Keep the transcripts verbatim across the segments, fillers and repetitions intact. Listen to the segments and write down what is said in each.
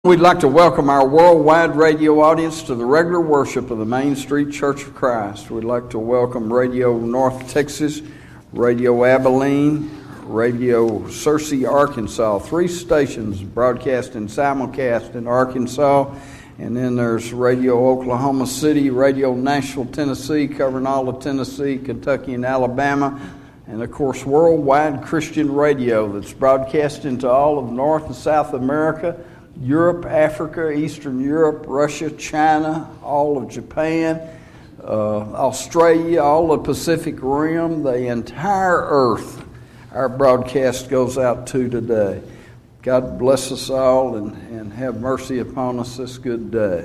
We'd like to welcome our worldwide radio audience to the regular worship of the Main Street Church of Christ. We'd like to welcome Radio North Texas, Radio Abilene, Radio Searcy, Arkansas, three stations broadcasting simulcast in Arkansas. And then there's Radio Oklahoma City, Radio Nashville, Tennessee, covering all of Tennessee, Kentucky, and Alabama. And, of course, Worldwide Christian Radio that's broadcasting to all of North and South America, Europe, Africa, Eastern Europe, Russia, China, all of Japan, uh, Australia, all of the Pacific Rim, the entire earth our broadcast goes out to today. God bless us all and, and have mercy upon us this good day.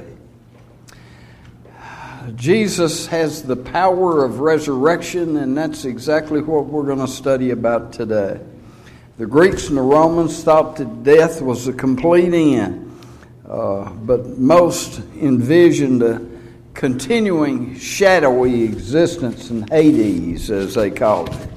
Jesus has the power of resurrection, and that's exactly what we're going to study about today. The Greeks and the Romans thought that death was the complete end, uh, but most envisioned a continuing shadowy existence in Hades, as they called it.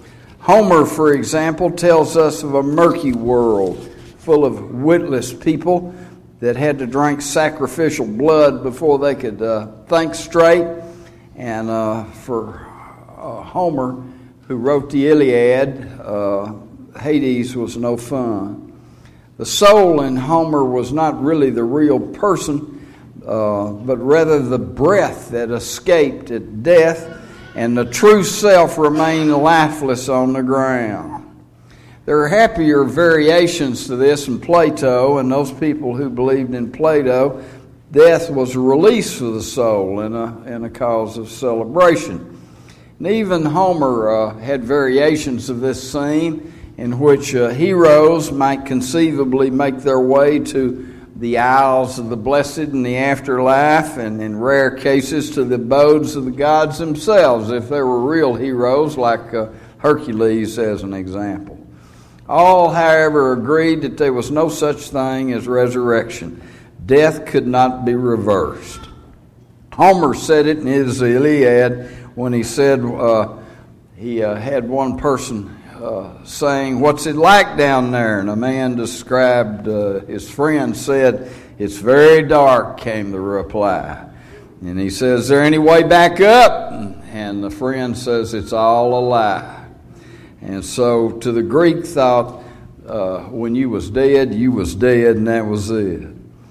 Homer, for example, tells us of a murky world full of witless people that had to drink sacrificial blood before they could uh, think straight. And uh, for uh, Homer, who wrote the Iliad, uh, Hades was no fun. The soul in Homer was not really the real person, uh, but rather the breath that escaped at death, and the true self remained lifeless on the ground. There are happier variations to this in Plato, and those people who believed in Plato, death was a release for the soul and a, and a cause of celebration. And even Homer uh, had variations of this scene, in which uh, heroes might conceivably make their way to the Isles of the Blessed in the afterlife, and in rare cases to the abodes of the gods themselves, if they were real heroes, like uh, Hercules as an example. All, however, agreed that there was no such thing as resurrection. Death could not be reversed. Homer said it in his Iliad when he said uh, he uh, had one person Uh, saying, "What's it like down there?" And a man described, uh, his friend said, "It's very dark," came the reply. And he says, "Is there any way back up?" And the friend says, "It's all a lie." And so to the Greek thought, uh, when you was dead, you was dead, and that was it.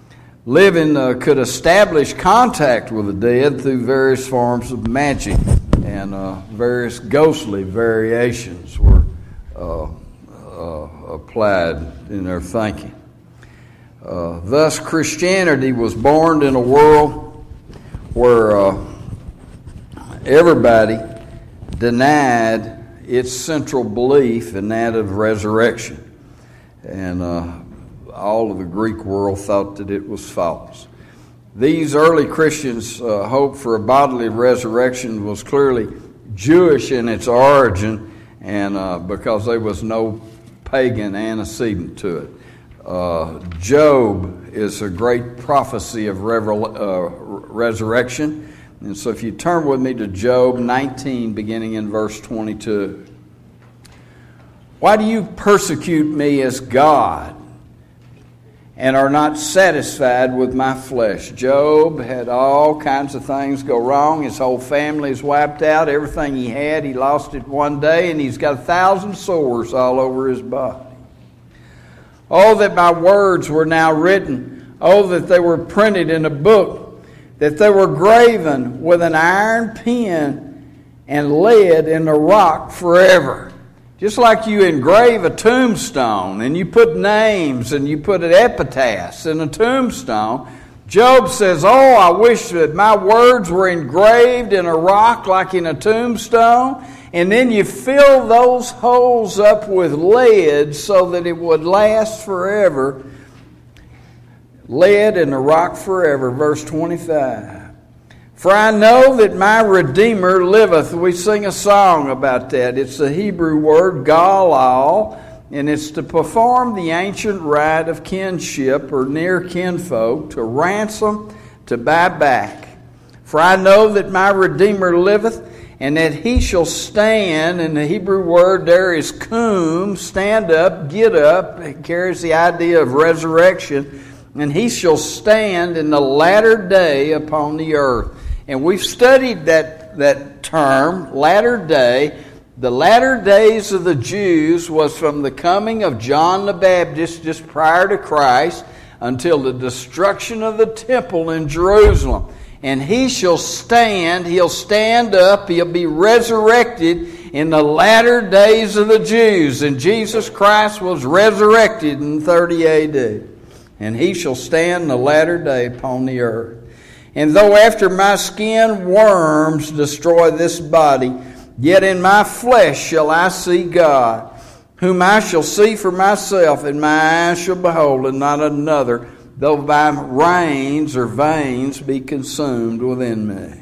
Living uh, could establish contact with the dead through various forms of magic, and uh, various ghostly variations were Uh, uh, applied in their thinking. Uh, thus, Christianity was born in a world where uh, everybody denied its central belief in that of resurrection. And uh, all of the Greek world thought that it was false. These early Christians' uh, hope for a bodily resurrection was clearly Jewish in its origin, and uh, because there was no pagan antecedent to it. Uh, Job is a great prophecy of revel- uh, resurrection. And so if you turn with me to Job nineteen, beginning in verse twenty-two. "Why do you persecute me as God, and are not satisfied with my flesh?" Job had all kinds of things go wrong. His whole family is wiped out. Everything he had, he lost it one day, and he's got a thousand sores all over his body. "Oh, that my words were now written. Oh, that they were printed in a book, that they were graven with an iron pen and lead in the rock forever." Just like you engrave a tombstone and you put names and you put epitaphs in a tombstone, Job says, "Oh, I wish that my words were engraved in a rock like in a tombstone." And then you fill those holes up with lead so that it would last forever. Lead in the rock forever. Verse twenty-five. "For I know that my Redeemer liveth." We sing a song about that. It's the Hebrew word galal, and it's to perform the ancient rite of kinship or near kinfolk, to ransom, to buy back. "For I know that my Redeemer liveth, and that he shall stand." And the Hebrew word there is kum, stand up, get up. It carries the idea of resurrection. and he shall stand in the latter day upon the earth. And we've studied that, that term, latter day. The latter days of the Jews was from the coming of John the Baptist just prior to Christ until the destruction of the temple in Jerusalem. And he shall stand, he'll stand up, he'll be resurrected in the latter days of the Jews. And Jesus Christ was resurrected in thirty A D. And he shall stand in the latter day upon the earth. And though after my skin worms destroy this body, yet in my flesh shall I see God, whom I shall see for myself, and my eyes shall behold, and not another, though my reins or veins be consumed within me.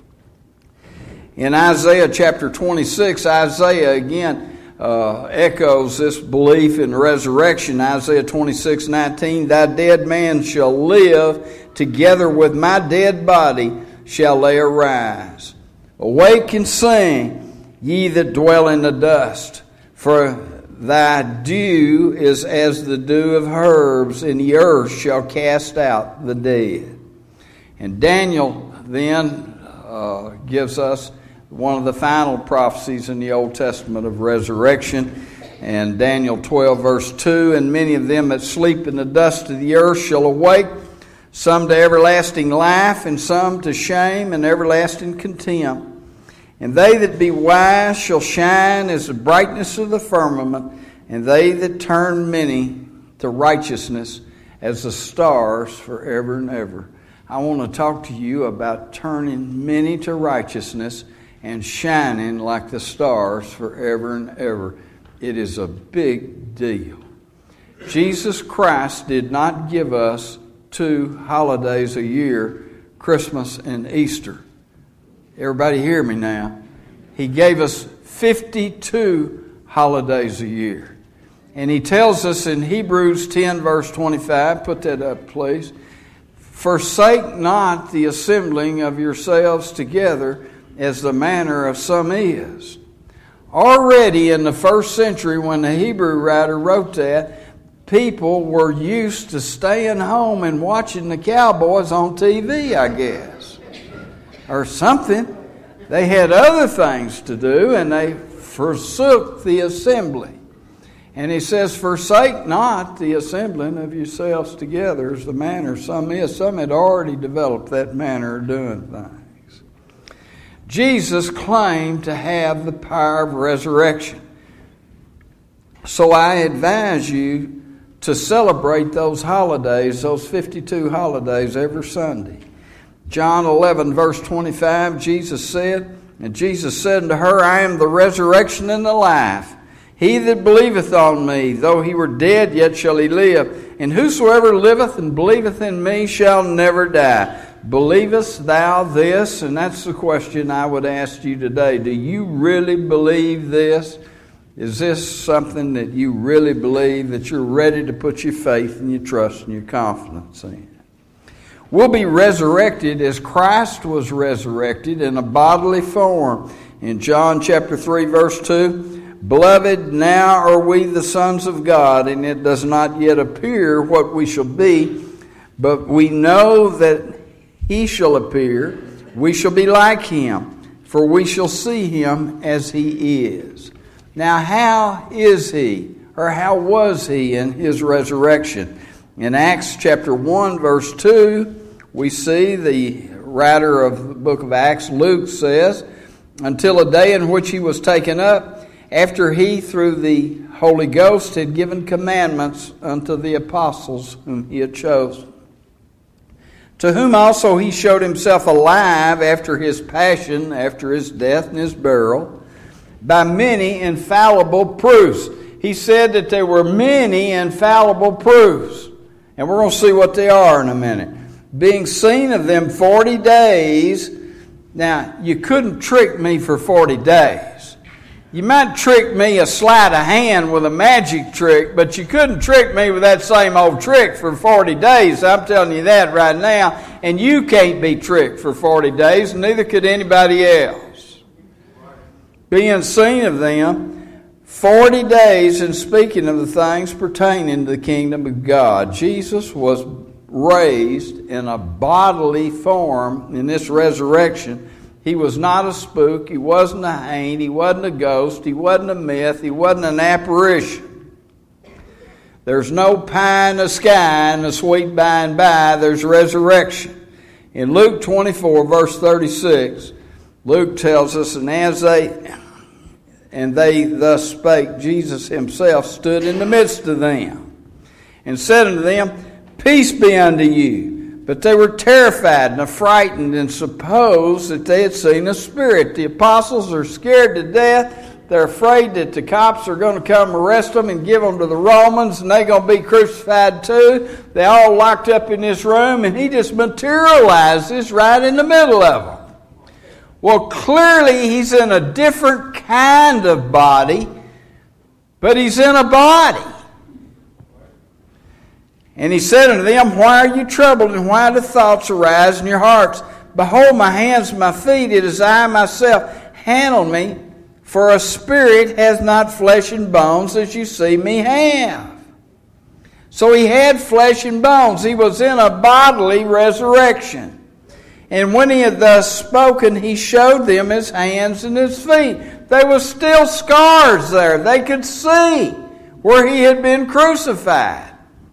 In Isaiah chapter twenty-six, Isaiah again uh, echoes this belief in resurrection. Isaiah twenty-six nineteen, thy dead man shall live, together with my dead body shall they arise. Awake and sing, ye that dwell in the dust, for thy dew is as the dew of herbs, and the earth shall cast out the dead. And Daniel then uh, gives us one of the final prophecies in the Old Testament of resurrection. And Daniel twelve verse two, and many of them that sleep in the dust of the earth shall awake, some to everlasting life, and some to shame and everlasting contempt. And they that be wise shall shine as the brightness of the firmament, and they that turn many to righteousness as the stars forever and ever. I want to talk to you about turning many to righteousness and shining like the stars forever and ever. It is a big deal. Jesus Christ did not give us two holidays a year, Christmas and Easter. Everybody hear me now. He gave us fifty-two holidays a year. And he tells us in Hebrews ten verse twenty-five, put that up please, forsake not the assembling of yourselves together as the manner of some is. Already in the first century when the Hebrew writer wrote that, people were used to staying home and watching the Cowboys on T V, I guess. Or something. They had other things to do, and they forsook the assembly. And he says, forsake not the assembling of yourselves together as the manner some is. Some had already developed that manner of doing things. Jesus claimed to have the power of resurrection. So I advise you to celebrate those holidays, those fifty-two holidays, every Sunday. John eleven, verse twenty-five, Jesus said, and Jesus said unto her, I am the resurrection and the life. He that believeth on me, though he were dead, yet shall he live. And whosoever liveth and believeth in me shall never die. Believest thou this? And that's the question I would ask you today. Do you really believe this? Is this something that you really believe, that you're ready to put your faith and your trust and your confidence in? We'll be resurrected as Christ was resurrected in a bodily form. In John chapter three, verse two, beloved, now are we the sons of God, and it does not yet appear what we shall be, but we know that he shall appear. We shall be like him, for we shall see him as he is. Now, how is he, or how was he in his resurrection? In Acts chapter one, verse two, we see the writer of the book of Acts, Luke, says, until a day in which he was taken up, after he, through the Holy Ghost, had given commandments unto the apostles whom he had chosen. To whom also he showed himself alive after his passion, after his death and his burial, by many infallible proofs. He said that there were many infallible proofs. And we're going to see what they are in a minute. Being seen of them forty days. Now, you couldn't trick me for forty days. You might trick me a sleight of hand with a magic trick, but you couldn't trick me with that same old trick for forty days. I'm telling you that right now. And you can't be tricked for forty days, and neither could anybody else. Being seen of them forty days, and speaking of the things pertaining to the kingdom of God. Jesus was raised in a bodily form in this resurrection. He was not a spook. He wasn't a haint. He wasn't a ghost. He wasn't a myth. He wasn't an apparition. There's no pie in the sky and the sweet by and by. There's resurrection. In Luke twenty-four, verse thirty-six, Luke tells us, and as they and they thus spake, Jesus himself stood in the midst of them, and said unto them, Peace be unto you. But they were terrified and affrighted and supposed that they had seen a spirit. The apostles are scared to death. They're afraid that the cops are going to come arrest them and give them to the Romans, and they're going to be crucified too. They're all locked up in this room, and he just materializes right in the middle of them. Well, clearly he's in a different kind of body, but he's in a body. And he said unto them, Why are you troubled, and why do thoughts arise in your hearts? Behold, my hands and my feet, it is I myself. Handle me, for a spirit has not flesh and bones, as you see me have. So he had flesh and bones. He was in a bodily resurrection. And when he had thus spoken, he showed them his hands and his feet. There were still scars there. They could see where he had been crucified.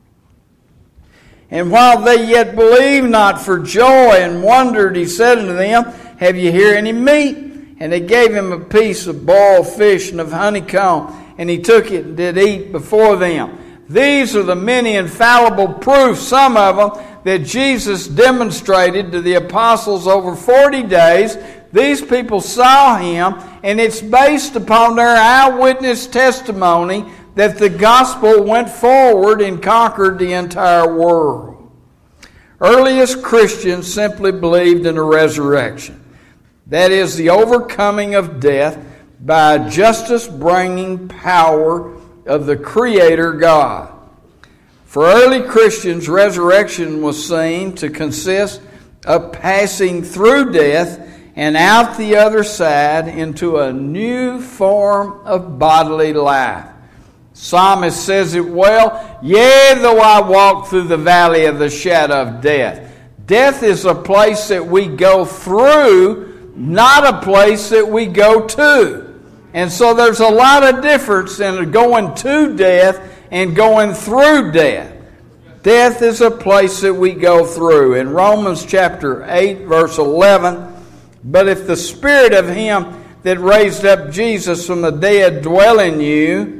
And while they yet believed not for joy and wondered, he said unto them, Have ye here any meat? And they gave him a piece of boiled fish and of honeycomb, and he took it and did eat before them. These are the many infallible proofs, some of them, that Jesus demonstrated to the apostles over forty days. These people saw him, and it's based upon their eyewitness testimony that the gospel went forward and conquered the entire world. Earliest Christians simply believed in a resurrection. That is, the overcoming of death by a justice-bringing power of the Creator God. For early Christians, resurrection was seen to consist of passing through death and out the other side into a new form of bodily life. Psalmist says it well, Yea, though I walk through the valley of the shadow of death. Death is a place that we go through, not a place that we go to. And so there's a lot of difference in going to death and going through death. Death is a place that we go through. In Romans chapter eight, verse eleven, But if the Spirit of him that raised up Jesus from the dead dwell in you,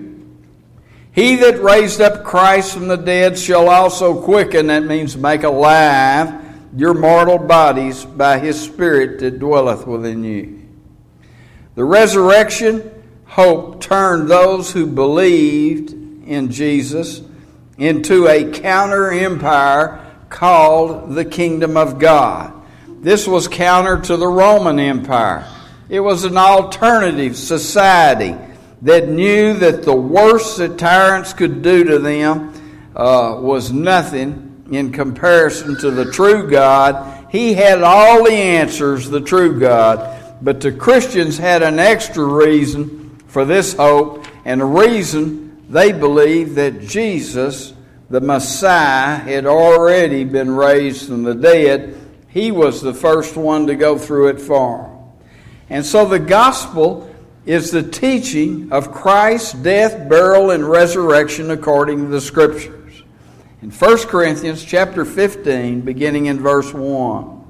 he that raised up Christ from the dead shall also quicken, that means make alive, your mortal bodies by his Spirit that dwelleth within you. The resurrection hope turned those who believed in Jesus into a counter-empire called the Kingdom of God. This was counter to the Roman Empire. It was an alternative society that knew that the worst that tyrants could do to them uh, was nothing in comparison to the true God. He had all the answers, the true God. But the Christians had an extra reason for this hope, and the reason they believed that Jesus, the Messiah, had already been raised from the dead. He was the first one to go through it for them. And so the gospel is the teaching of Christ's death, burial, and resurrection according to the Scriptures. In First Corinthians chapter fifteen, beginning in verse one.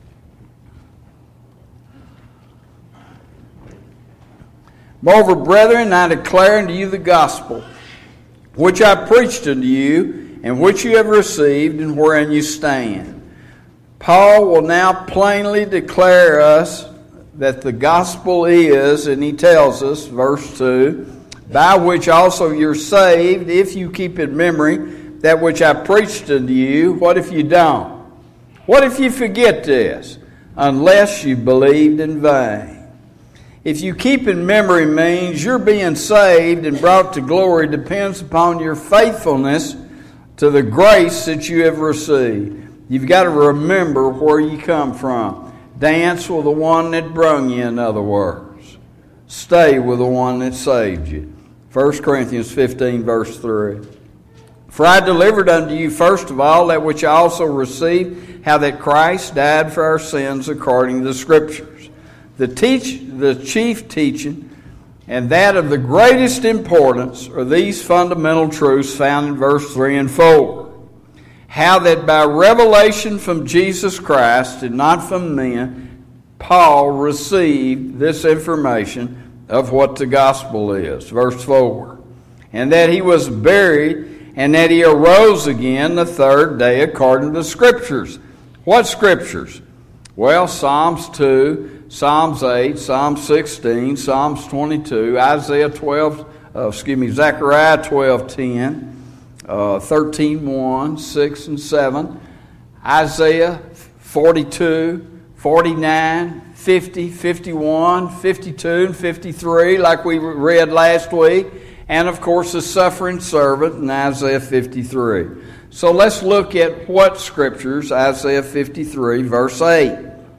Moreover, brethren, I declare unto you the gospel, which I preached unto you, and which you have received, and wherein you stand. Paul will now plainly declare us that the gospel is, and he tells us, verse two, by which also you're saved, if you keep in memory that which I preached unto you. What if you don't? What if you forget this? Unless you believed in vain. If you keep in memory means you're being saved and brought to glory depends upon your faithfulness to the grace that you have received. You've got to remember where you come from. Dance with the one that brung you, in other words. Stay with the one that saved you. First Corinthians fifteen, verse three. For I delivered unto you first of all that which I also received, how that Christ died for our sins according to the Scriptures. The teach, the chief teaching, and that of the greatest importance, are these fundamental truths found in verse three and four. How that by revelation from Jesus Christ and not from men, Paul received this information of what the gospel is. Verse four. And that he was buried, and that he arose again the third day according to the Scriptures. What Scriptures? Well, Psalms two, Psalms eight, Psalms sixteen, Psalms twenty-two, Isaiah twelve, uh, excuse me, Zechariah twelve ten, uh, thirteen one, six and seven, Isaiah forty-two, forty-nine, fifty, fifty-one, fifty-two, and fifty-three, like we read last week. And, of course, the suffering servant in Isaiah fifty-three. So let's look at what Scriptures, Isaiah fifty-three, verse eight.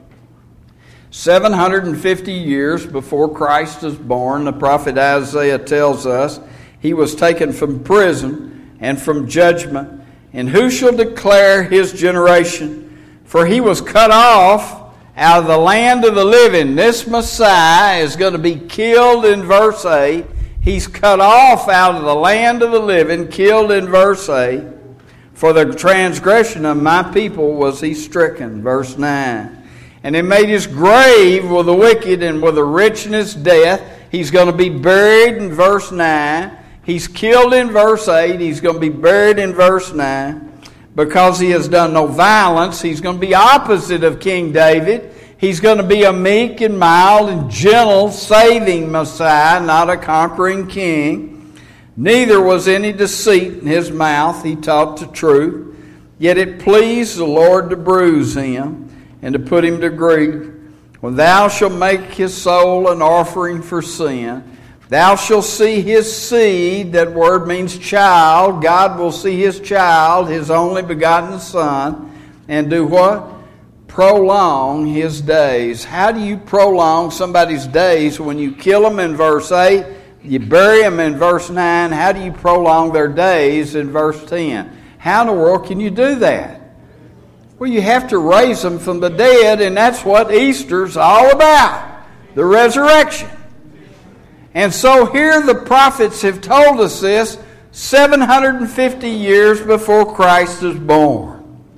seven hundred fifty years before Christ was born, the prophet Isaiah tells us, he was taken from prison and from judgment. And who shall declare his generation? For he was cut off out of the land of the living. This Messiah is going to be killed in verse eight. He's cut off out of the land of the living, killed in verse eight. For the transgression of my people was he stricken, verse nine. And he made his grave with the wicked and with the rich in his death. He's going to be buried in verse nine. He's killed in verse eight. He's going to be buried in verse nine. Because he has done no violence, he's going to be opposite of King David. He's going to be a meek and mild and gentle, saving Messiah, not a conquering king. Neither was any deceit in his mouth. He taught the truth. Yet it pleased the Lord to bruise him and to put him to grief. When thou shalt make his soul an offering for sin, thou shalt see his seed. That word means child. God will see his child, his only begotten Son, and do what? Prolong his days. How do you prolong somebody's days when you kill them in verse eight, you bury them in verse nine? How do you prolong their days in verse ten? How in the world can you do that? Well, you have to raise them from the dead, and that's what Easter's all about, the resurrection. And so here the prophets have told us this seven hundred fifty years before Christ is born.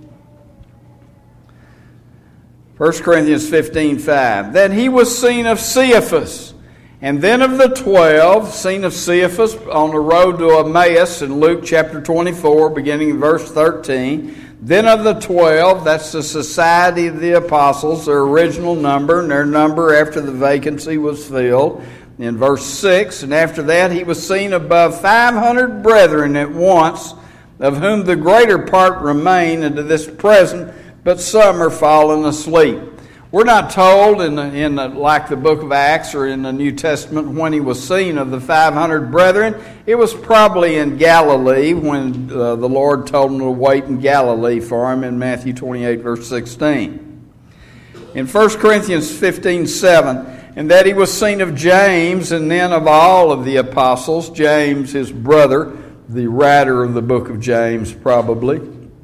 First Corinthians fifteen five. Then he was seen of Cephas, and then of the twelve, seen of Cephas on the road to Emmaus in Luke chapter twenty-four, beginning in verse thirteen. Then of the twelve, that's the society of the apostles, their original number, and their number after the vacancy was filled, in verse six. And after that he was seen above five hundred brethren at once, of whom the greater part remain unto this present, but some are fallen asleep. We're not told in, the, in the, like the book of Acts or in the New Testament when he was seen of the five hundred brethren. It was probably in Galilee when uh, the Lord told him to wait in Galilee for him in Matthew twenty-eight, verse sixteen. In First Corinthians fifteen seven, and that he was seen of James, and then of all of the apostles, James his brother, the writer of the book of James probably.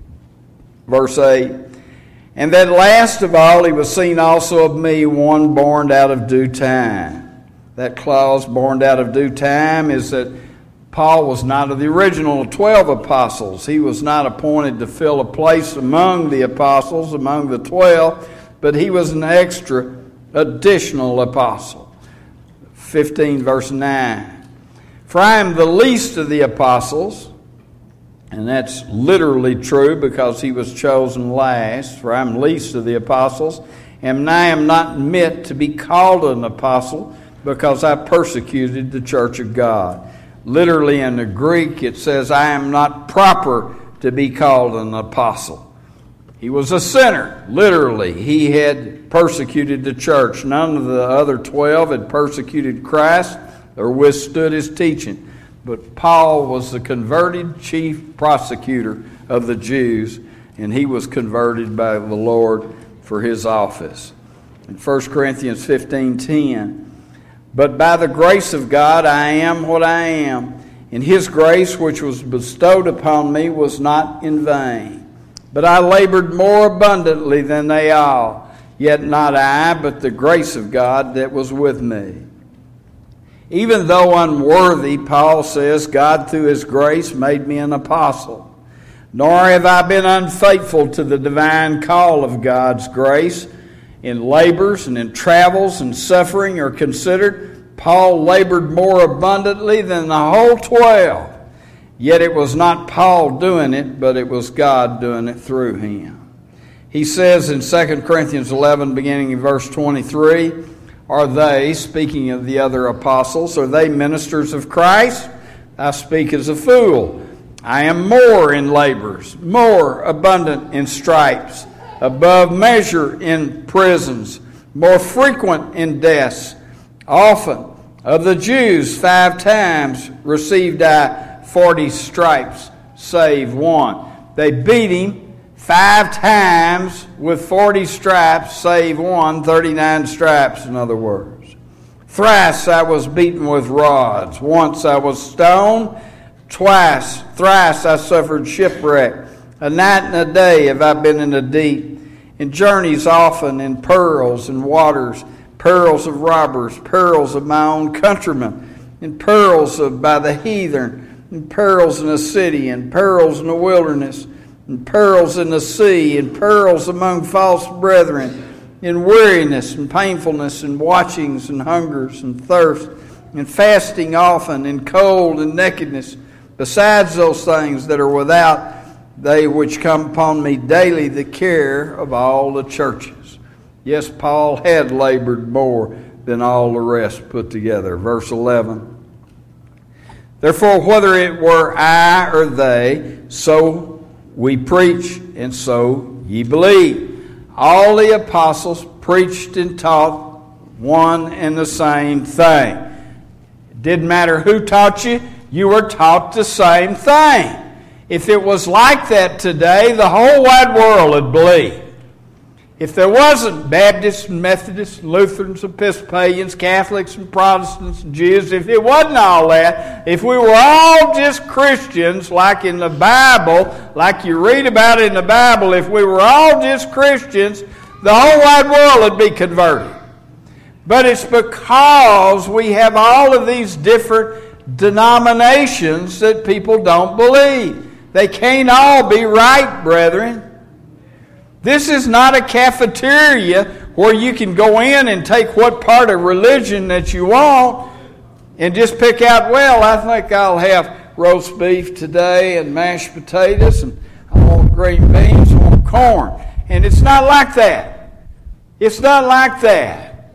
Verse eight. And that last of all he was seen also of me, one born out of due time. That clause, born out of due time, is that Paul was not of the original twelve apostles. He was not appointed to fill a place among the apostles, among the twelve, but he was an extra, additional apostle. fifteen verse nine. For I am the least of the apostles. And that's literally true because he was chosen last. For I am least of the apostles, and I am not meet to be called an apostle because I persecuted the church of God. Literally in the Greek it says, I am not proper to be called an apostle. He was a sinner, literally. He had persecuted the church. None of the other twelve had persecuted Christ or withstood his teaching. But Paul was the converted chief prosecutor of the Jews, and he was converted by the Lord for his office. In First Corinthians fifteen ten, but by the grace of God I am what I am, And his grace, which was bestowed upon me, was not in vain. But I labored more abundantly than they all. Yet not I, but the grace of God that was with me. Even though unworthy, Paul says, God through his grace made me an apostle. Nor have I been unfaithful to the divine call of God's grace. In labors and in travels and suffering are considered, Paul labored more abundantly than the whole twelve. Yet it was not Paul doing it, but it was God doing it through him. He says in Second Corinthians eleven, beginning in verse twenty-three, are they, speaking of the other apostles, are they ministers of Christ? I speak as a fool. I am more in labors, more abundant in stripes, above measure in prisons, more frequent in deaths. Often of the Jews five times received I forty stripes, save one. They beat him five times with forty stripes, save one, thirty-nine stripes, in other words. Thrice I was beaten with rods. Once I was stoned. Twice, thrice I suffered shipwreck. A night and a day have I been in the deep. In journeys often, in perils and waters, perils of robbers, perils of my own countrymen, in perils of by the heathen, in perils in the city, in perils in the wilderness, in perils in the sea, in perils among false brethren, in weariness and painfulness, in watchings and hungers and thirst, in fasting often, in cold and nakedness, besides those things that are without, they which come upon me daily, the care of all the churches. Yes, Paul had labored more than all the rest put together. Verse eleven. Therefore, whether it were I or they, so we preach, and so ye believe. All the apostles preached and taught one and the same thing. It didn't matter who taught you, you were taught the same thing. If it was like that today, the whole wide world would believe. If there wasn't Baptists and Methodists and Lutherans, Episcopalians, Catholics and Protestants and Jews, if it wasn't all that, if we were all just Christians like in the Bible, like you read about in the Bible, if we were all just Christians, the whole wide world would be converted. But it's because we have all of these different denominations that people don't believe. They can't all be right, brethren. This is not a cafeteria where you can go in and take what part of religion that you want and just pick out, well, I think I'll have roast beef today and mashed potatoes and I want green beans, I want corn. And it's not like that. It's not like that.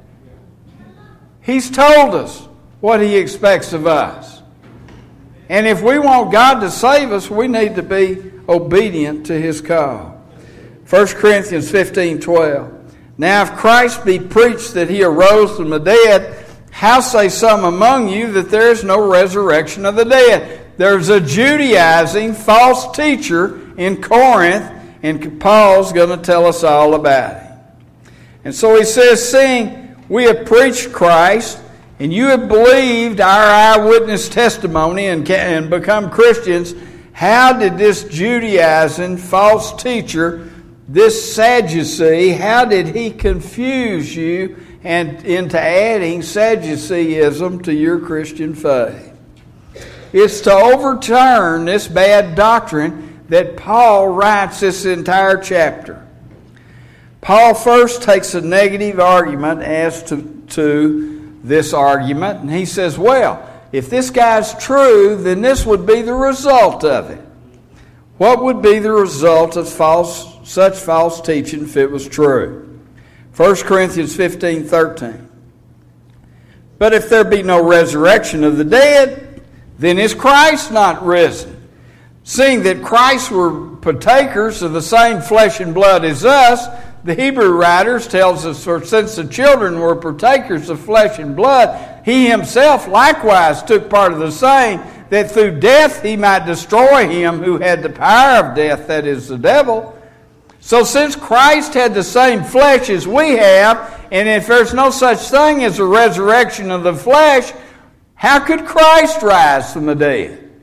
He's told us what He expects of us. And if we want God to save us, we need to be obedient to His call. First Corinthians fifteen twelve. Now if Christ be preached that He arose from the dead, how say some among you that there is no resurrection of the dead? There's a Judaizing false teacher in Corinth, and Paul's going to tell us all about it. And so he says, seeing we have preached Christ, and you have believed our eyewitness testimony and, and become Christians, how did this Judaizing false teacher, this Sadducee, how did he confuse you and into adding Sadduceeism to your Christian faith? It's to overturn this bad doctrine that Paul writes this entire chapter. Paul first takes a negative argument as to, to this argument, and he says, well, if this guy's true, then this would be the result of it. What would be the result of false such false teaching if it was true? First Corinthians fifteen thirteen. But if there be no resurrection of the dead, then is Christ not risen? Seeing that Christ were partakers of the same flesh and blood as us, the Hebrew writers tells us, for since the children were partakers of flesh and blood, He Himself likewise took part of the same, that through death He might destroy him who had the power of death, that is, the devil. So since Christ had the same flesh as we have, and if there's no such thing as a resurrection of the flesh, how could Christ rise from the dead?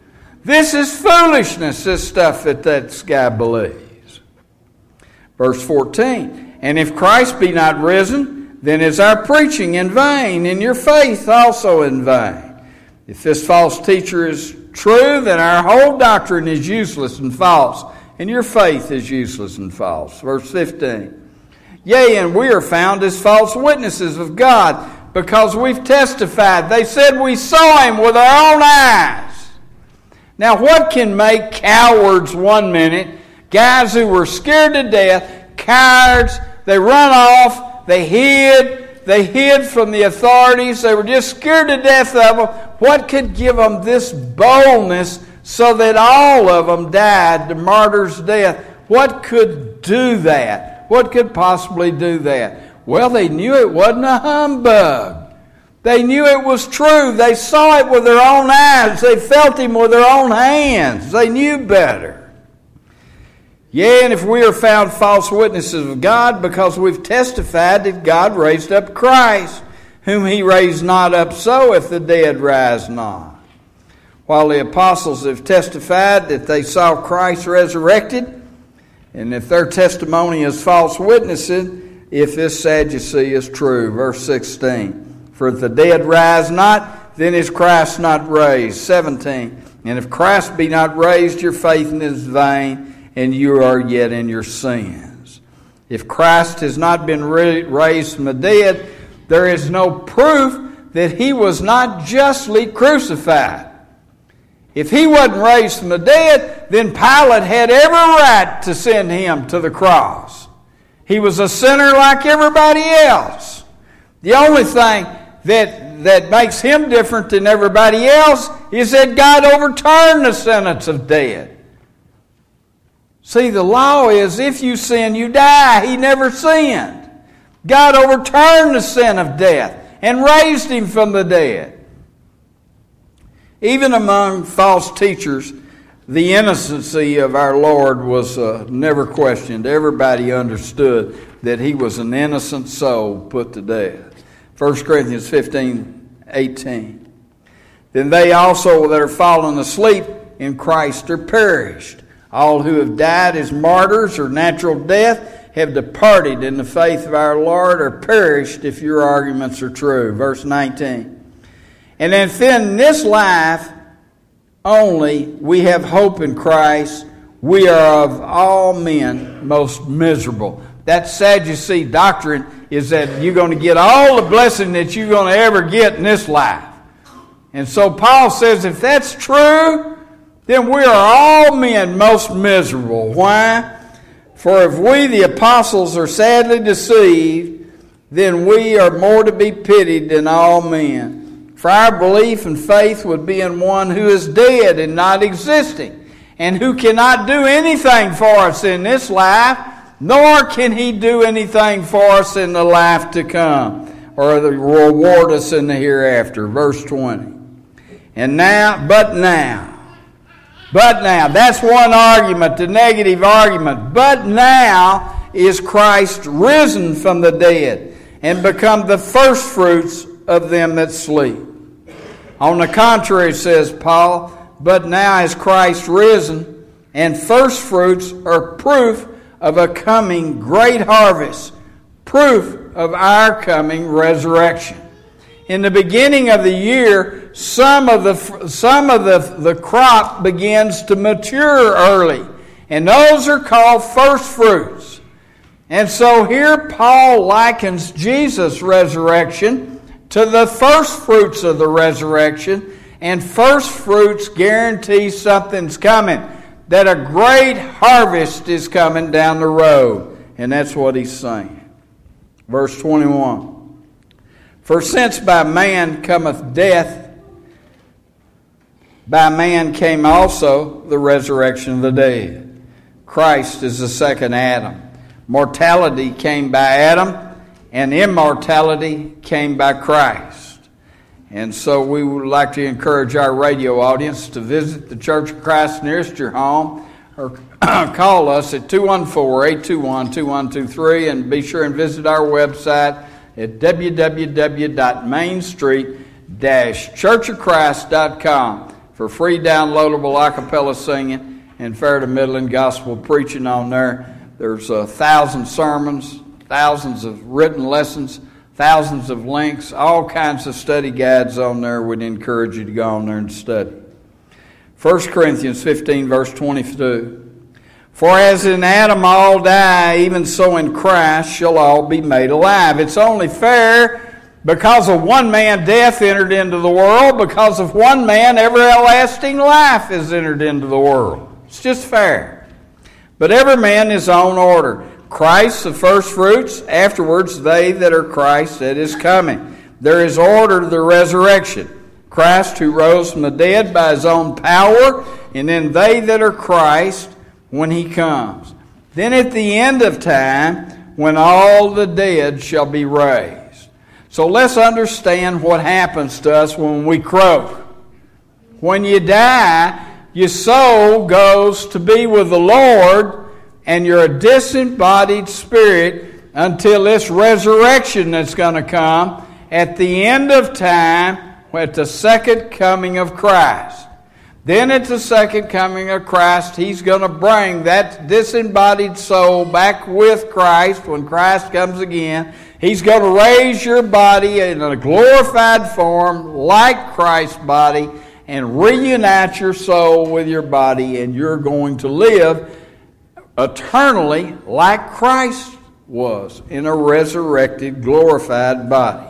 This is foolishness, this stuff that that guy believes. Verse fourteen, and if Christ be not risen, then is our preaching in vain, and your faith also in vain. If this false teacher is true, then our whole doctrine is useless and false, and your faith is useless and false. Verse fifteen, yea, and we are found as false witnesses of God, because we've testified. They said we saw him with our own eyes. Now, what can make cowards one minute, guys who were scared to death, cowards, they run off, they hid, they hid from the authorities, they were just scared to death of them. What could give them this boldness so that all of them died the martyr's death? What could do that? What could possibly do that? Well, they knew it wasn't a humbug. They knew it was true. They saw it with their own eyes. They felt him with their own hands. They knew better. Yea, and if we are found false witnesses of God, because we've testified that God raised up Christ, whom he raised not up, so if the dead rise not. While the apostles have testified that they saw Christ resurrected, and if their testimony is false witnessing, if this Sadducee is true. Verse sixteen. For if the dead rise not, then is Christ not raised. seventeen. And if Christ be not raised, your faith is vain, and you are yet in your sins. If Christ has not been raised from the dead, there is no proof that he was not justly crucified. If he wasn't raised from the dead, then Pilate had every right to send him to the cross. He was a sinner like everybody else. The only thing that, that makes him different than everybody else is that God overturned the sentence of death. See, the law is if you sin, you die. He never sinned. God overturned the sin of death and raised him from the dead. Even among false teachers, the innocency of our Lord was uh, never questioned. Everybody understood that he was an innocent soul put to death. First Corinthians fifteen, eighteen. Then they also that are fallen asleep in Christ are perished. All who have died as martyrs or natural death have departed in the faith of our Lord or perished if your arguments are true. Verse nineteen. And if in this life only we have hope in Christ, we are of all men most miserable. That Sadducee doctrine is that you're going to get all the blessing that you're going to ever get in this life. And so Paul says if that's true, then we are all men most miserable. Why? For if we, the apostles, are sadly deceived, then we are more to be pitied than all men. For our belief and faith would be in one who is dead and not existing, and who cannot do anything for us in this life, nor can he do anything for us in the life to come, or reward us in the hereafter. Verse twenty. And now, but now, but now, that's one argument, the negative argument. But now is Christ risen from the dead and become the firstfruits of them that sleep. On the contrary, says Paul, but now is Christ risen, and firstfruits are proof of a coming great harvest, proof of our coming resurrection. In the beginning of the year, some of the some of the, the crop begins to mature early, and those are called first fruits. And so here Paul likens Jesus' resurrection to the first fruits of the resurrection, and first fruits guarantee something's coming, that a great harvest is coming down the road. And that's what he's saying. Verse twenty-one. For since by man cometh death, by man came also the resurrection of the dead. Christ is the second Adam. Mortality came by Adam, and immortality came by Christ. And so we would like to encourage our radio audience to visit the Church of Christ nearest your home, or call us at two one four, eight two one, two one two three, and be sure and visit our website at w w w dot main street dash church of christ dot com. for free downloadable a cappella singing and fair to middling gospel preaching on there. There's a thousand sermons, thousands of written lessons, thousands of links, all kinds of study guides on there. We'd encourage you to go on there and study. First Corinthians fifteen, verse twenty-two. For as in Adam all die, even so in Christ shall all be made alive. It's only fair because of one man death entered into the world, because of one man everlasting life is entered into the world. It's just fair. But every man his own order. Christ the first fruits, afterwards they that are Christ that is coming. There is order to the resurrection. Christ who rose from the dead by his own power, and then they that are Christ when he comes. Then at the end of time, when all the dead shall be raised. So let's understand what happens to us when we croak. When you die, your soul goes to be with the Lord, and you're a disembodied spirit until this resurrection that's going to come at the end of time, at the second coming of Christ. Then at the second coming of Christ, he's going to bring that disembodied soul back with Christ when Christ comes again. He's going to raise your body in a glorified form like Christ's body and reunite your soul with your body, and you're going to live eternally like Christ was in a resurrected, glorified body.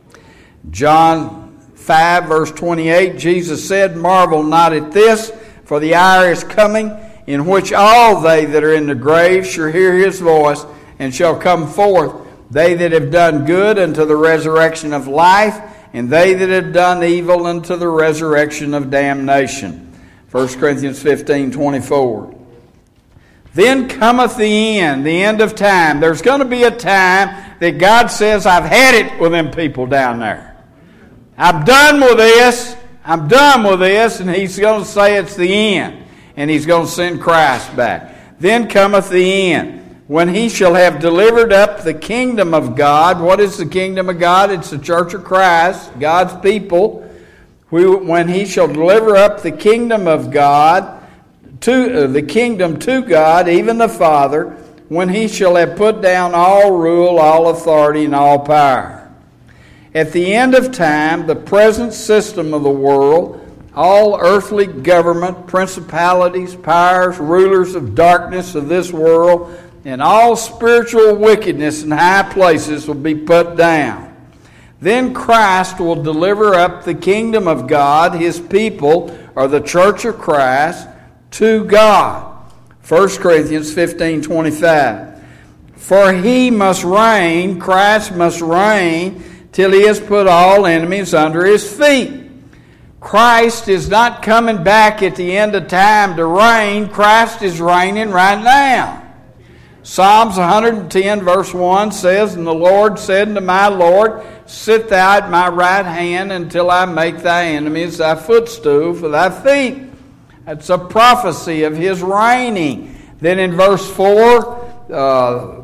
John five, verse twenty-eight, Jesus said, Marvel not at this, for the hour is coming, in which all they that are in the grave shall hear his voice, and shall come forth, they that have done good unto the resurrection of life, and they that have done evil unto the resurrection of damnation. First Corinthians fifteen, twenty-four. Then cometh the end, the end of time. There's going to be a time that God says, I've had it with them people down there. I'm done with this. I'm done with this. And he's going to say it's the end. And he's going to send Christ back. Then cometh the end, when he shall have delivered up the kingdom of God. What is the kingdom of God? It's the church of Christ, God's people. When he shall deliver up the kingdom of God, to uh, the kingdom to God, even the Father, when he shall have put down all rule, all authority, and all power. At the end of time, the present system of the world, all earthly government, principalities, powers, rulers of darkness of this world, and all spiritual wickedness in high places will be put down. Then Christ will deliver up the kingdom of God, his people, or the church of Christ, to God. First Corinthians fifteen, twenty-five. For he must reign, Christ must reign, till he has put all enemies under his feet. Christ is not coming back at the end of time to reign. Christ is reigning right now. Psalms one hundred ten verse one says, And the Lord said unto my Lord, Sit thou at my right hand until I make thy enemies thy footstool for thy feet. That's a prophecy of his reigning. Then in verse four, uh,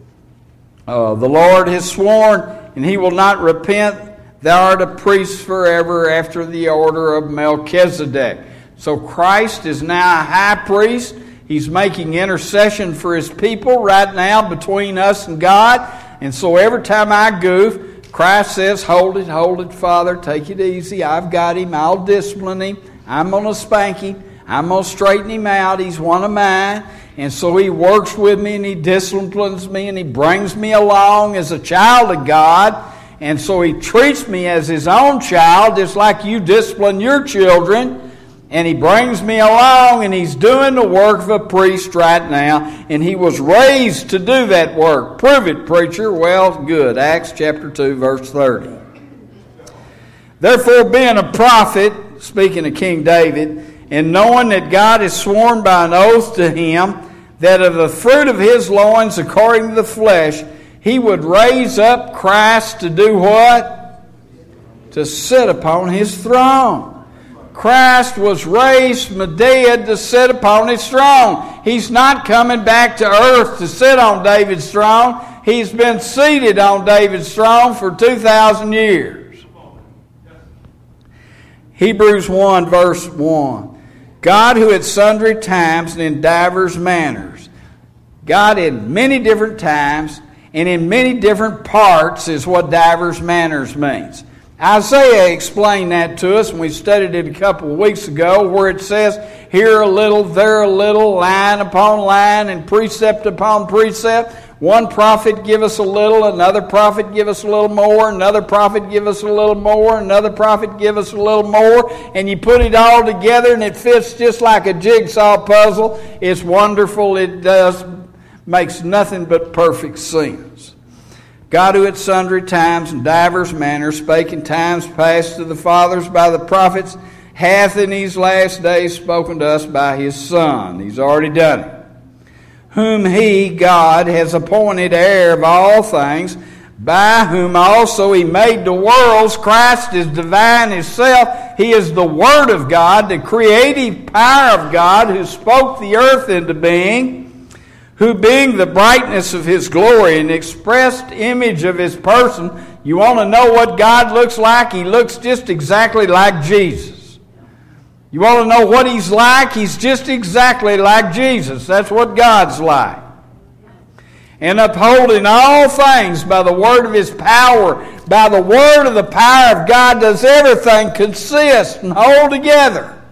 uh, the Lord has sworn, and he will not repent. Thou art a priest forever after the order of Melchizedek. So Christ is now a high priest. He's making intercession for his people right now between us and God. And so every time I goof, Christ says, hold it, hold it, Father, take it easy. I've got him. I'll discipline him. I'm going to spank him. I'm going to straighten him out. He's one of mine. And so he works with me and he disciplines me and he brings me along as a child of God. And so he treats me as his own child, just like you discipline your children. And he brings me along, and he's doing the work of a priest right now. And he was raised to do that work. Prove it, preacher. Well, good. Acts chapter two, verse thirty. Therefore, being a prophet, speaking of King David, and knowing that God has sworn by an oath to him that of the fruit of his loins, according to the flesh, he would raise up Christ to do what? To sit upon his throne. Christ was raised from the dead to sit upon his throne. He's not coming back to earth to sit on David's throne. He's been seated on David's throne for two thousand years. Hebrews one, verse one. God, who at sundry times and in divers manners. God in many different times and in many different parts is what divers manners means. Isaiah explained that to us, and we studied it a couple of weeks ago, where it says, here a little, there a little, line upon line, and precept upon precept. One prophet give us a little, another prophet give us a little more, another prophet give us a little more, another prophet give us a little more, and you put it all together and it fits just like a jigsaw puzzle. It's wonderful. It does, makes nothing but perfect sense. God, who at sundry times and divers manners spake in times past to the fathers by the prophets, hath in these last days spoken to us by his Son. He's already done it. Whom he, God, has appointed heir of all things, by whom also he made the worlds. Christ is divine himself. He is the Word of God, the creative power of God, who spoke the earth into being, who being the brightness of his glory and expressed image of his person. You want to know what God looks like? He looks just exactly like Jesus. You want to know what he's like? He's just exactly like Jesus. That's what God's like. And upholding all things by the word of his power, by the word of the power of God, does everything consist and hold together.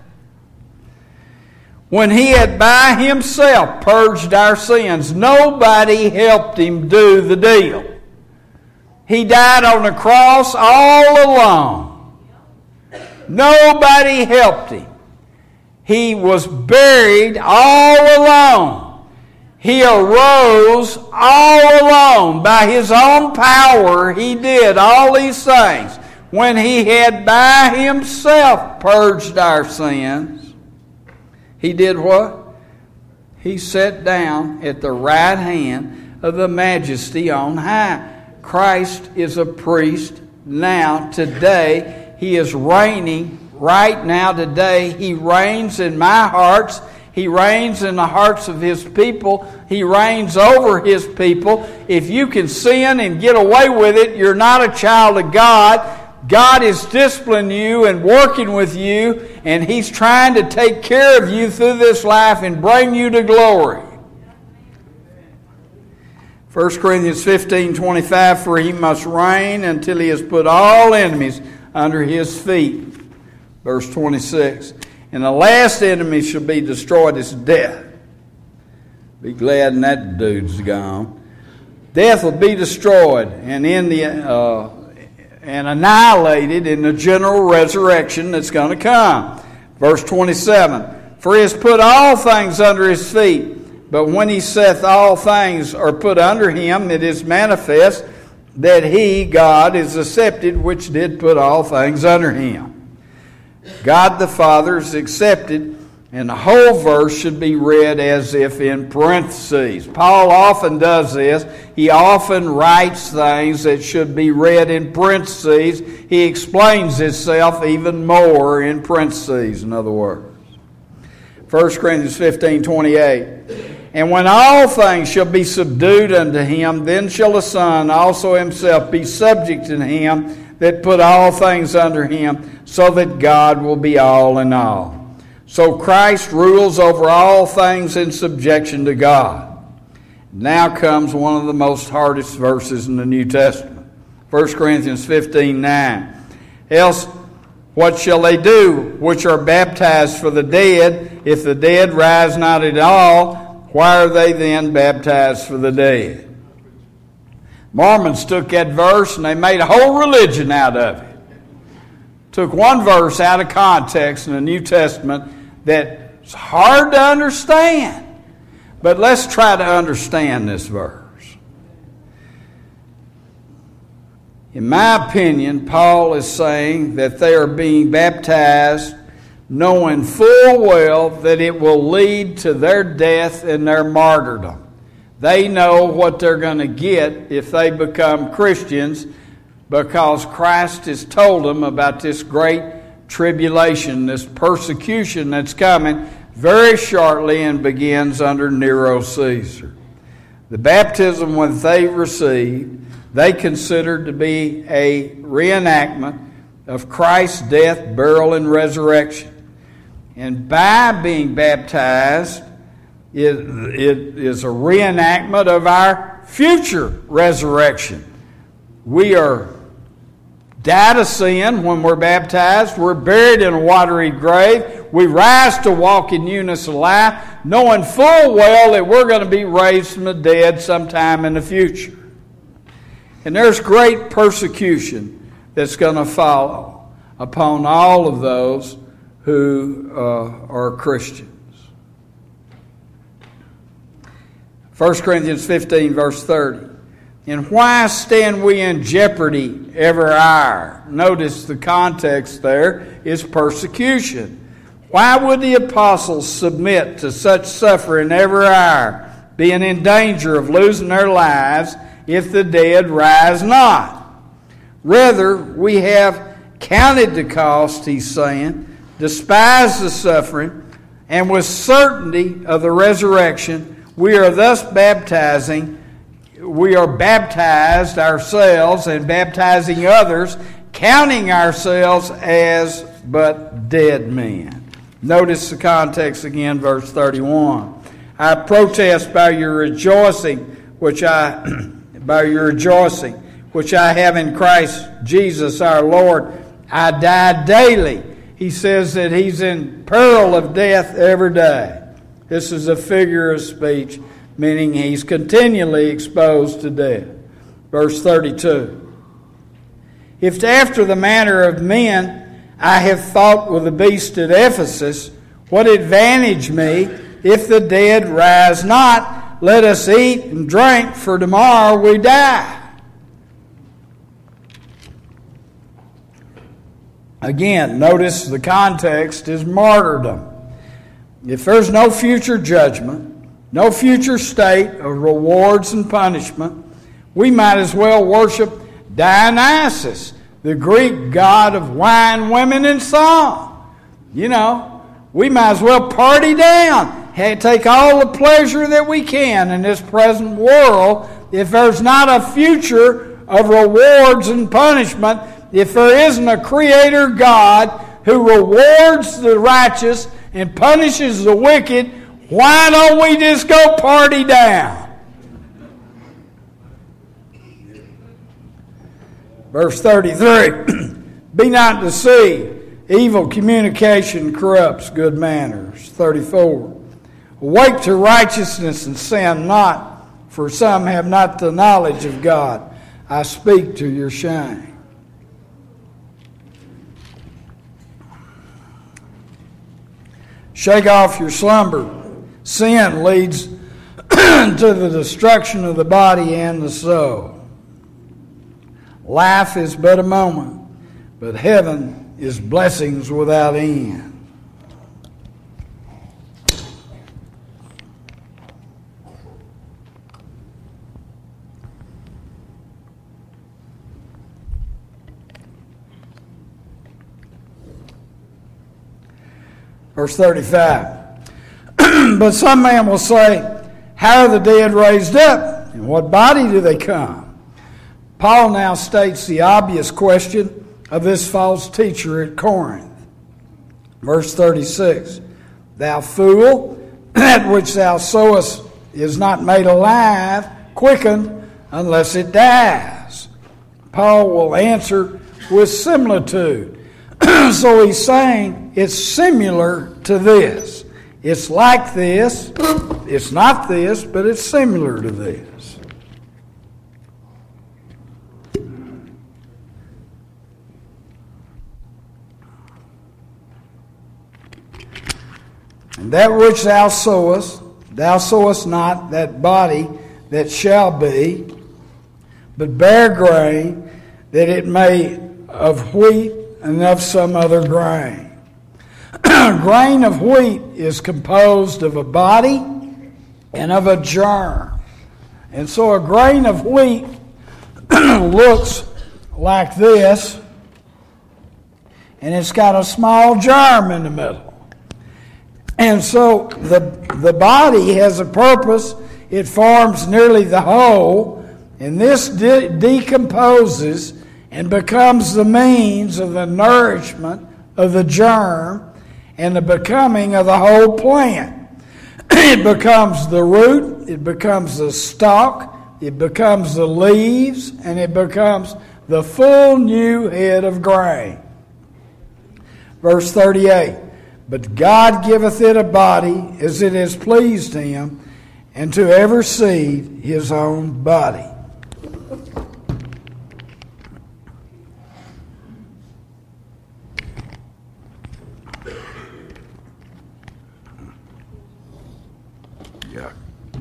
When he had by himself purged our sins, nobody helped him do the deal. He died on the cross all alone. Nobody helped him. He was buried all alone. He arose all alone. By his own power, he did all these things. When he had by himself purged our sins, he did what? He sat down at the right hand of the Majesty on high. Christ is a priest now, today. He is reigning right now, today. He reigns in my hearts. He reigns in the hearts of his people. He reigns over his people. If you can sin and get away with it, you're not a child of God. God is disciplining you and working with you, and he's trying to take care of you through this life and bring you to glory. First Corinthians fifteen twenty-five, for he must reign until he has put all enemies under his feet. Verse twenty-six, and the last enemy shall be destroyed is death. Be glad when that dude's gone. Death will be destroyed and in the uh, and annihilated in the general resurrection that's going to come. Verse twenty-seven, for he has put all things under his feet, but when he saith all things are put under him, it is manifest that he, God, is accepted, which did put all things under him. God the Father is accepted, and the whole verse should be read as if in parentheses. Paul often does this. He often writes things that should be read in parentheses. He explains himself even more in parentheses, in other words. First Corinthians fifteen twenty-eight, and when all things shall be subdued unto him, then shall the Son also himself be subject to him that put all things under him, so that God will be all in all. So Christ rules over all things in subjection to God. Now comes one of the most hardest verses in the New Testament. First Corinthians fifteen nine. Else what shall they do which are baptized for the dead? If the dead rise not at all, why are they then baptized for the dead? Mormons took that verse and they made a whole religion out of it. Took one verse out of context in the New Testament that's hard to understand. But let's try to understand this verse. In my opinion, Paul is saying that they are being baptized knowing full well that it will lead to their death and their martyrdom. They know what they're going to get if they become Christians, because Christ has told them about this great tribulation, this persecution that's coming very shortly and begins under Nero Caesar. The baptism when they received, they considered to be a reenactment of Christ's death, burial, and resurrection. And by being baptized, it, it is a reenactment of our future resurrection. We are died to sin when we're baptized. We're buried in a watery grave. We rise to walk in newness of life, knowing full well that we're going to be raised from the dead sometime in the future. And there's great persecution that's going to follow upon all of those who uh, are Christians. First Corinthians fifteen, verse thirty. And why stand we in jeopardy every hour? Notice the context there is persecution. Why would the apostles submit to such suffering every hour, being in danger of losing their lives if the dead rise not? Rather, we have counted the cost, he's saying, despised the suffering, and with certainty of the resurrection, we are thus baptizing We are baptized ourselves and baptizing others, counting ourselves as but dead men. Notice the context again, verse thirty-one. I protest by your rejoicing, which I by your rejoicing, which I have in Christ Jesus our Lord. I die daily. He says that he's in peril of death every day. This is a figure of speech, meaning he's continually exposed to death. Verse thirty-two. If after the manner of men I have fought with the beast at Ephesus, what advantage me if the dead rise not? Let us eat and drink, for tomorrow we die. Again, notice the context is martyrdom. If there's no future judgment, no future state of rewards and punishment, we might as well worship Dionysus, the Greek god of wine, women, and song. You know, we might as well party down, take all the pleasure that we can in this present world. If there's not a future of rewards and punishment, if there isn't a creator God who rewards the righteous and punishes the wicked, why don't we just go party down? Verse thirty-three, be not deceived. Evil communication corrupts good manners. thirty-four, awake to righteousness and sin not, for some have not the knowledge of God. I speak to your shame. Shake off your slumber. Sin leads to the destruction of the body and the soul. Life is but a moment, but heaven is blessings without end. Verse thirty-five. But some man will say, how are the dead raised up? In what body do they come? Paul now states the obvious question of this false teacher at Corinth. Verse thirty-six. Thou fool, that which thou sowest is not made alive, quickened, unless it dies. Paul will answer with similitude. So he's saying it's similar to this. It's like this. It's not this, but it's similar to this. And that which thou sowest, thou sowest not that body that shall be, but bear grain, that it may of wheat and of some other grain. A grain of wheat is composed of a body and of a germ. And so a grain of wheat looks like this, and it's got a small germ in the middle. And so the, the body has a purpose. It forms nearly the whole, and this de- decomposes and becomes the means of the nourishment of the germ and the becoming of the whole plant. It becomes the root, it becomes the stalk, it becomes the leaves, and it becomes the full new head of grain. Verse thirty-eight, but God giveth it a body as it has pleased him, and to every seed his own body. Yeah.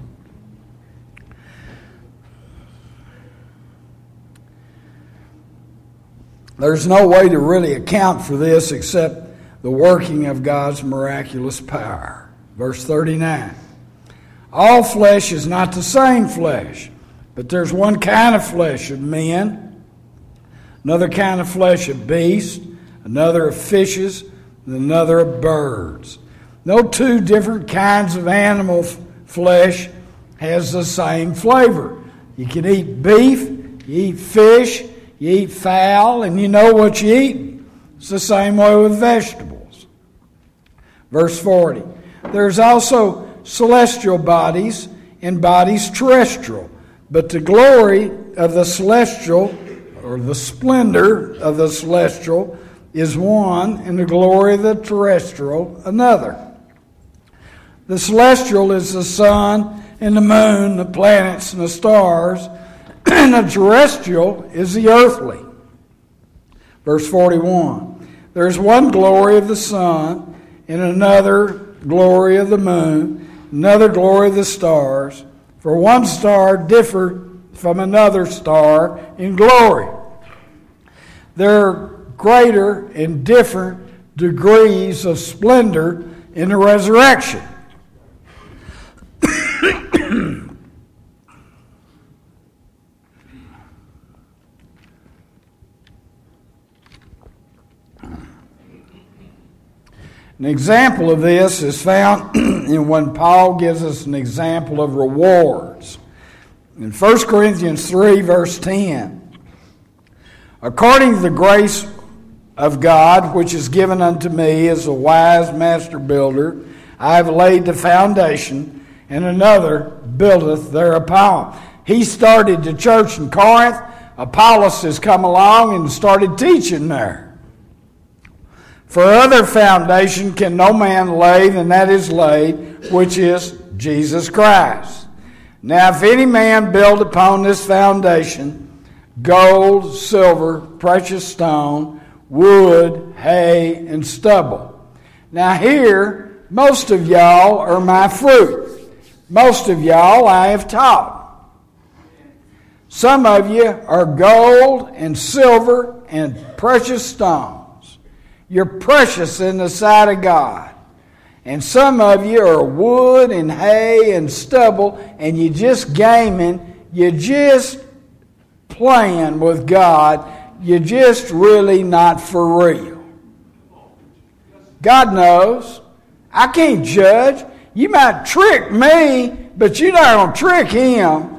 There's no way to really account for this except the working of God's miraculous power. Verse thirty-nine. All flesh is not the same flesh, but there's one kind of flesh of men, another kind of flesh of beasts, another of fishes, and another of birds. No two different kinds of animal f- flesh has the same flavor. You can eat beef, you eat fish, you eat fowl, and you know what you eat. It's the same way with vegetables. Verse forty. There's also celestial bodies and bodies terrestrial, but the glory of the celestial, or the splendor of the celestial, is one, and the glory of the terrestrial another. The celestial is the sun and the moon, the planets and the stars, and the terrestrial is the earthly. Verse forty-one. There's one glory of the sun, and another glory of the moon, another glory of the stars, for one star differed from another star in glory. There are greater and different degrees of splendor in the resurrection. An example of this is found in when Paul gives us an example of rewards. In First Corinthians three, verse ten, according to the grace of God, which is given unto me as a wise master builder, I have laid the foundation, and another buildeth thereupon. He started the church in Corinth. Apollos has come along and started teaching there. For other foundation can no man lay than that is laid, which is Jesus Christ. Now if any man build upon this foundation, gold, silver, precious stone, wood, hay, and stubble. Now here, most of y'all are my fruit. Most of y'all I have taught. Some of you are gold and silver and precious stones. You're precious in the sight of God. And some of you are wood and hay and stubble, and you're just gaming. You're just playing with God. You're just really not for real. God knows. I can't judge. You might trick me, but you're not going to trick him.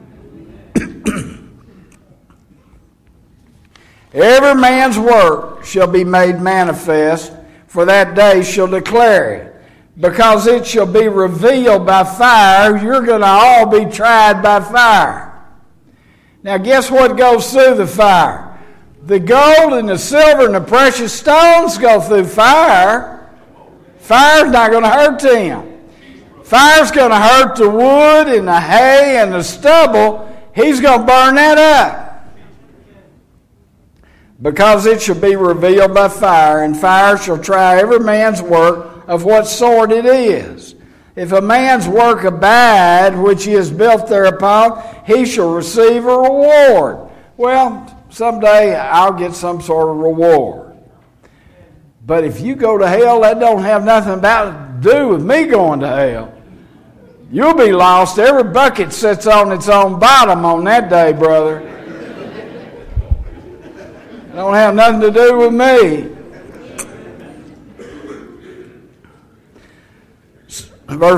Every man's work shall be made manifest, for that day shall declare it. Because it shall be revealed by fire, you're going to all be tried by fire. Now guess what goes through the fire? The gold and the silver and the precious stones go through fire. Fire's not going to hurt them. Fire's going to hurt the wood and the hay and the stubble. He's going to burn that up. Because it shall be revealed by fire, and fire shall try every man's work of what sort it is. If a man's work abide, which he has built thereupon, he shall receive a reward. Well, someday I'll get some sort of reward. But if you go to hell, that don't have nothing about to do with me going to hell. You'll be lost. Every bucket sits on its own bottom on that day, brother. It don't have nothing to do with me. Verse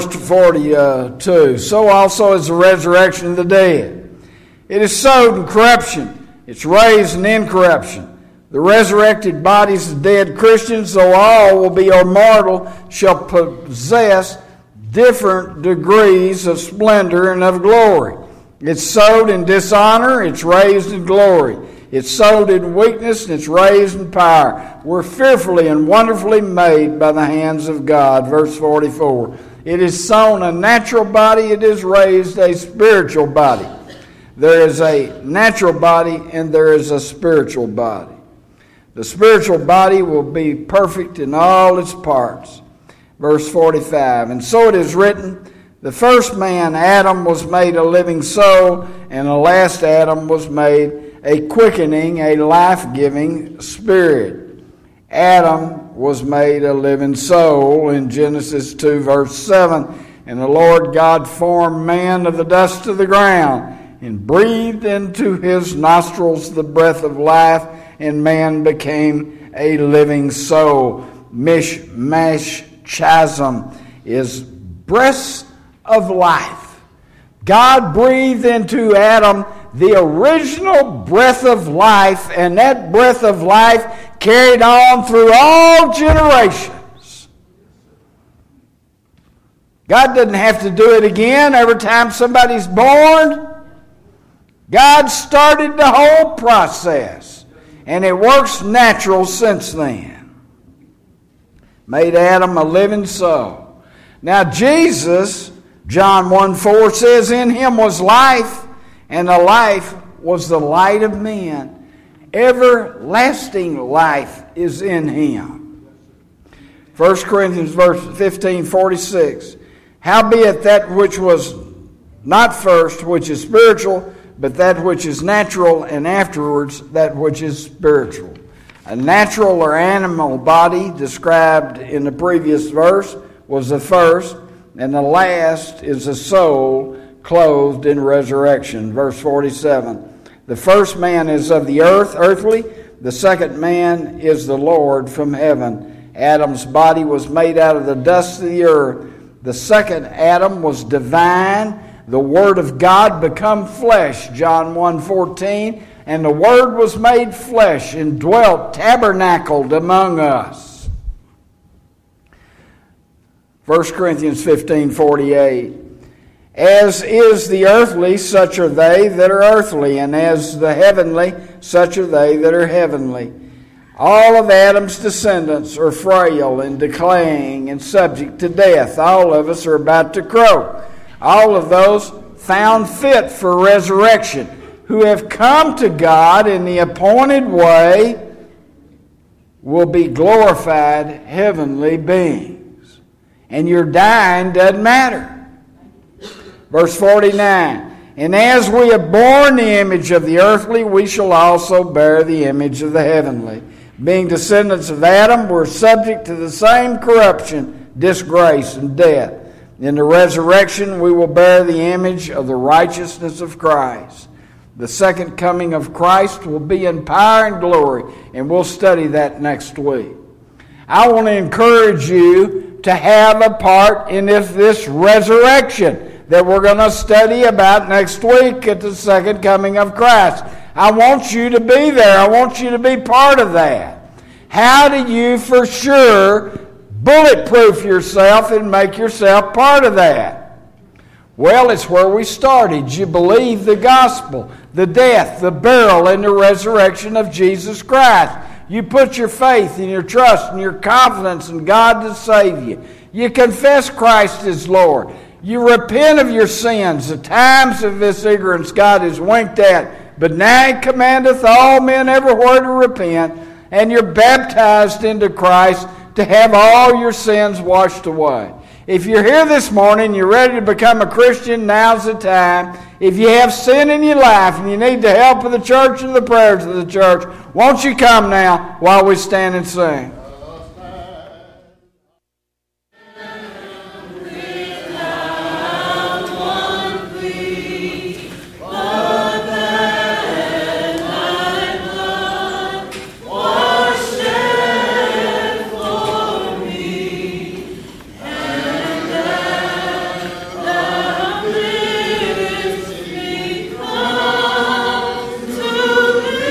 forty-two, so also is the resurrection of the dead. It is sowed in corruption, It's raised in incorruption. The resurrected bodies of dead Christians, though all will be immortal, shall possess different degrees of splendor and of glory. It's sowed in dishonor, it's raised in glory. It's sowed in weakness, and it's raised in power. We're fearfully and wonderfully made by the hands of God. Verse forty-four. It is sown a natural body, it is raised a spiritual body. There is a natural body and there is a spiritual body. The spiritual body will be perfect in all its parts. Verse forty-five. And so it is written, the first man, Adam, was made a living soul, and the last Adam was made a quickening, a life-giving spirit. Adam was made a living soul in Genesis two, verse seven. And the Lord God formed man of the dust of the ground and breathed into his nostrils the breath of life, and man became a living soul. Mishmash chasm is breaths of life. God breathed into Adam the original breath of life, and that breath of life carried on through all generations. God doesn't have to do it again every time somebody's born. God started the whole process, and it works natural since then. Made Adam a living soul. Now Jesus, John one four says, in him was life, and the life was the light of men. Everlasting life is in him. First Corinthians verse fifteen forty-six. Howbeit that which was not first, which is spiritual, but that which is natural, and afterwards that which is spiritual. A natural or animal body described in the previous verse was the first, and the last is a soul clothed in resurrection. Verse forty-seven. The first man is of the earth, earthly. The second man is the Lord from heaven. Adam's body was made out of the dust of the earth. The second Adam was divine. The Word of God become flesh. John one fourteen. And the Word was made flesh and dwelt, tabernacled among us. First Corinthians fifteen forty-eight. As is the earthly, such are they that are earthly, and as the heavenly, such are they that are heavenly. All of Adam's descendants are frail and decaying and subject to death. All of us are about to croak. All of those found fit for resurrection, who have come to God in the appointed way, will be glorified heavenly beings. And your dying doesn't matter. Verse forty-nine. And as we have borne the image of the earthly, we shall also bear the image of the heavenly. Being descendants of Adam, we're subject to the same corruption, disgrace, and death. In the resurrection, we will bear the image of the righteousness of Christ. The second coming of Christ will be in power and glory, and we'll study that next week. I want to encourage you to have a part in this, this resurrection that we're going to study about next week at the second coming of Christ. I want you to be there. I want you to be part of that. How do you for sure bulletproof yourself and make yourself part of that? Well, it's where we started. You believe the gospel, the death, the burial, and the resurrection of Jesus Christ. You put your faith and your trust and your confidence in God to save you. You confess Christ as Lord. You repent of your sins. The times of this ignorance God has winked at, but now He commandeth all men everywhere to repent, and you're baptized into Christ to have all your sins washed away. If you're here this morning, you're ready to become a Christian, now's the time. If you have sin in your life and you need the help of the church and the prayers of the church, won't you come now while we stand and sing? To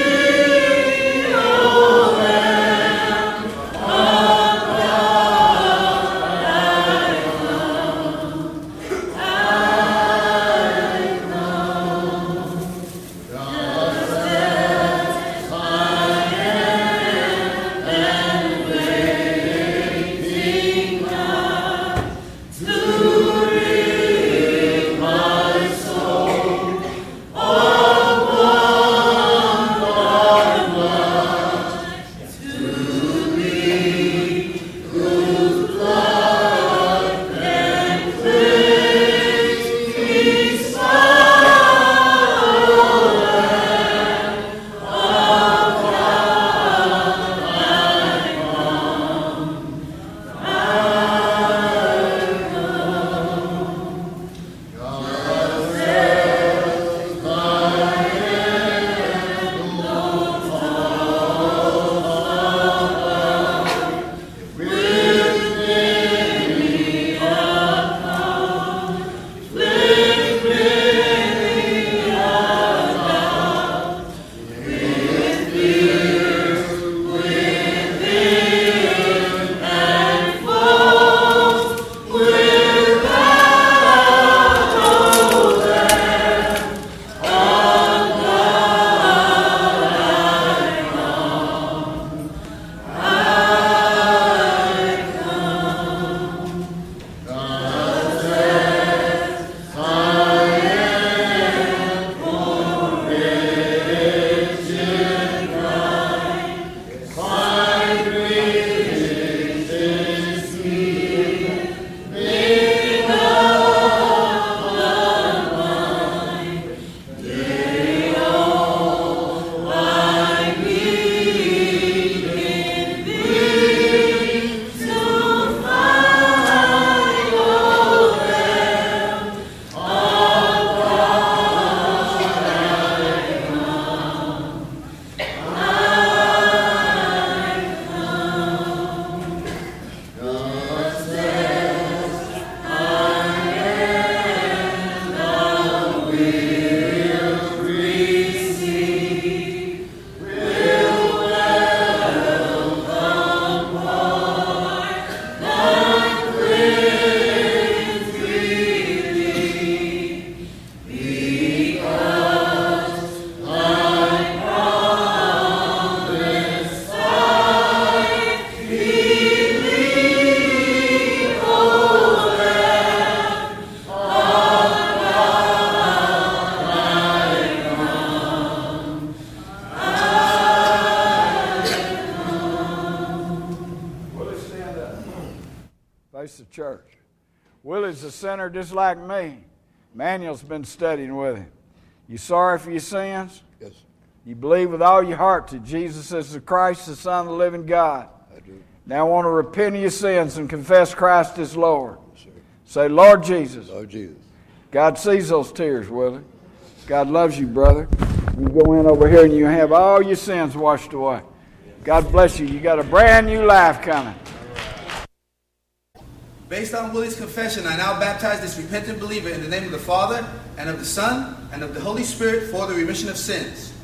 Place of church. Willie's a sinner just like me. Manuel's been studying with him. You sorry for your sins? Yes. You believe with all your heart that Jesus is the Christ, the Son of the living God. I do. Now I want to repent of your sins and confess Christ as Lord. Yes, sir. Say, Lord Jesus. Lord Jesus. God sees those tears, Willie. God loves you, brother. You go in over here and you have all your sins washed away. God bless you. You got a brand new life coming. Based on Willie's confession, I now baptize this repentant believer in the name of the Father, and of the Son, and of the Holy Spirit for the remission of sins.